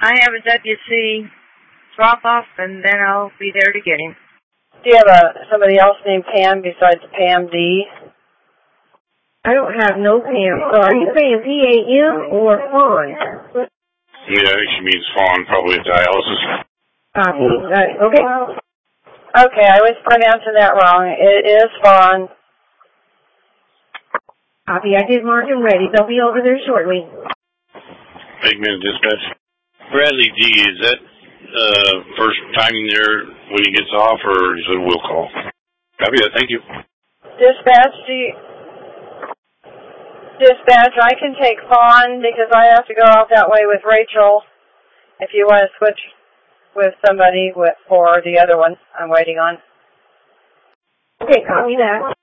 I have a WC drop-off, and then I'll be there to get him. Do you have somebody else named Pam besides Pam D? I don't have no Pam. Are you saying P-A-M or Fawn? Yeah, I think she means Fawn, probably dialysis. Okay. Okay, I was pronouncing that wrong. It is Fawn. Copy. I did mark him ready. They'll be over there shortly. 8 minute dispatch. Bradley D, is that first timing there when he gets off, or is it a will call? Copy that. Thank you. Dispatch, I can take Fawn because I have to go out that way with Rachel. If you want to switch with somebody for the other one I'm waiting on. Okay, copy that.